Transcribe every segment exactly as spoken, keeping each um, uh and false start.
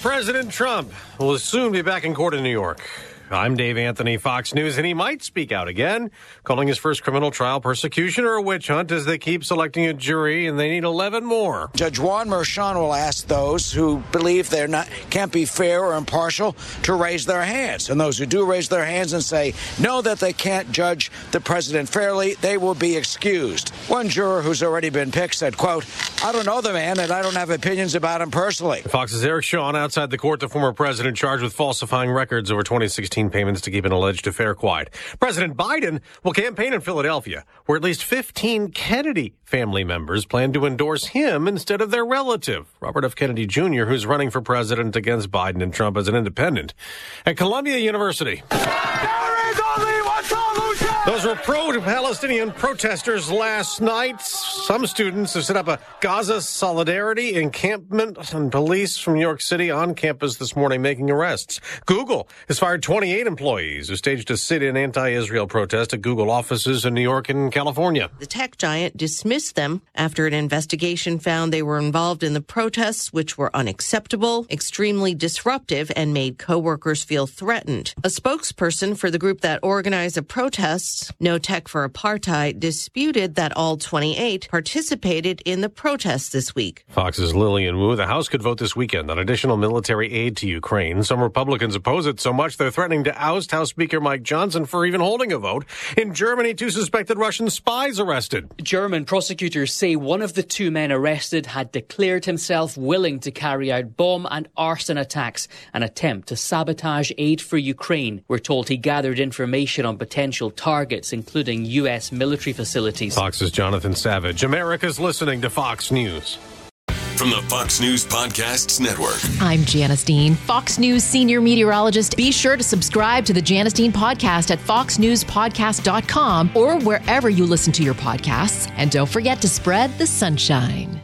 President Trump will soon be back in court in New York. I'm Dave Anthony, Fox News, and he might speak out again, calling his first criminal trial persecution or a witch hunt as they keep selecting a jury, and they need eleven more. Judge Juan Merchan will ask those who believe they're not can't be fair or impartial to raise their hands. And those who do raise their hands and say no, that they can't judge the president fairly, they will be excused. One juror who's already been picked said, quote, I don't know the man and I don't have opinions about him personally. Fox's Eric Shawn outside the court, the former president charged with falsifying records over twenty sixteen payments to keep an alleged affair quiet. President Biden will campaign in Philadelphia, where at least fifteen Kennedy family members plan to endorse him instead of their relative, Robert F. Kennedy Junior, who's running for president against Biden and Trump as an independent. At Columbia University, there is only one solution! Those were pro-Palestinian protesters last night. Some students have set up a Gaza solidarity encampment, and police from New York City on campus this morning making arrests. Google has fired twenty-eight employees who staged a sit-in anti-Israel protest at Google offices in New York and California. The tech giant dismissed them after an investigation found they were involved in the protests, which were unacceptable, extremely disruptive, and made coworkers feel threatened. A spokesperson for the group that organized the protests, No Tech for Apartheid, disputed that all twenty-eight participated in the protests this week. Fox's Lillian Wu. The House could vote this weekend on additional military aid to Ukraine. Some Republicans oppose it so much they're threatening to oust House Speaker Mike Johnson for even holding a vote. In Germany, two suspected Russian spies arrested. German prosecutors say one of the two men arrested had declared himself willing to carry out bomb and arson attacks, an attempt to sabotage aid for Ukraine. We're told he gathered information on potential targets, including U S military facilities. Fox's Jonathan Savage. America's listening to Fox News. From the Fox News Podcasts Network. I'm Janice Dean, Fox News senior meteorologist. Be sure to subscribe to the Janice Dean podcast at fox news podcast dot com or wherever you listen to your podcasts. And don't forget to spread the sunshine.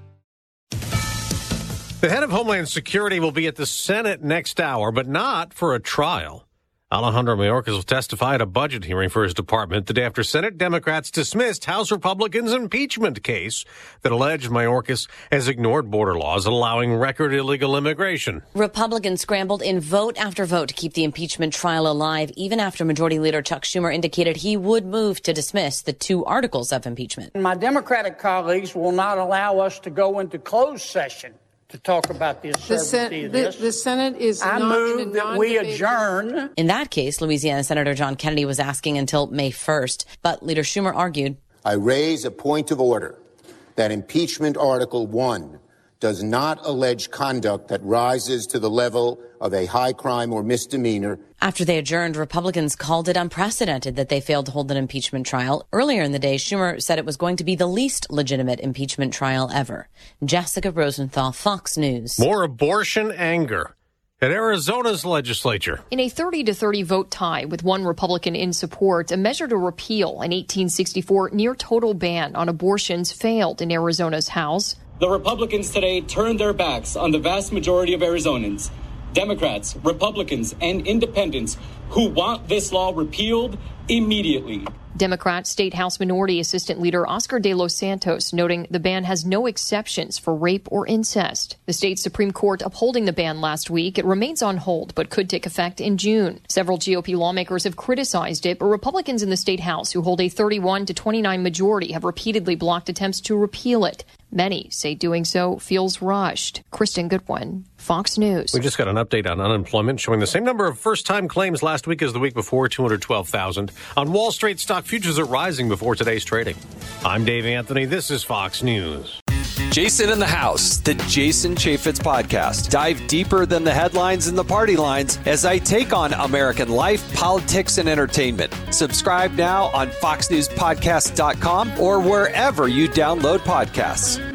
The head of Homeland Security will be at the Senate next hour, but not for a trial. Alejandro Mayorkas will testify at a budget hearing for his department the day after Senate Democrats dismissed House Republicans' impeachment case that alleged Mayorkas has ignored border laws allowing record illegal immigration. Republicans scrambled in vote after vote to keep the impeachment trial alive, even after Majority Leader Chuck Schumer indicated he would move to dismiss the two articles of impeachment. My Democratic colleagues will not allow us to go into closed session to talk about the absurdity of this. The, the Senate is I not move in a that we adjourn. In that case, Louisiana Senator John Kennedy was asking until May first, but Leader Schumer argued, I raise a point of order that impeachment Article one does not allege conduct that rises to the level of a high crime or misdemeanor. After they adjourned, Republicans called it unprecedented that they failed to hold an impeachment trial. Earlier in the day, Schumer said it was going to be the least legitimate impeachment trial ever. Jessica Rosenthal, Fox News. More abortion anger at Arizona's legislature. In a thirty to thirty vote tie with one Republican in support, a measure to repeal an eighteen sixty-four near-total ban on abortions failed in Arizona's House. The Republicans today turned their backs on the vast majority of Arizonans, Democrats, Republicans, and independents who want this law repealed immediately. Democrat State House Minority Assistant Leader Oscar de los Santos noting the ban has no exceptions for rape or incest. The state Supreme Court upholding the ban last week. It remains on hold but could take effect in June. Several G O P lawmakers have criticized it, but Republicans in the state House who hold a thirty-one to twenty-nine majority have repeatedly blocked attempts to repeal it. Many say doing so feels rushed. Kristen Goodwin, Fox News. We just got an update on unemployment showing the same number of first-time claims last week as the week before, two hundred twelve thousand. On Wall Street, stock futures are rising before today's trading. I'm Dave Anthony. This is Fox News. Jason in the House, the Jason Chaffetz podcast. Dive deeper than the headlines and the party lines as I take on American life, politics, and entertainment. Subscribe now on fox news podcast dot com or wherever you download podcasts.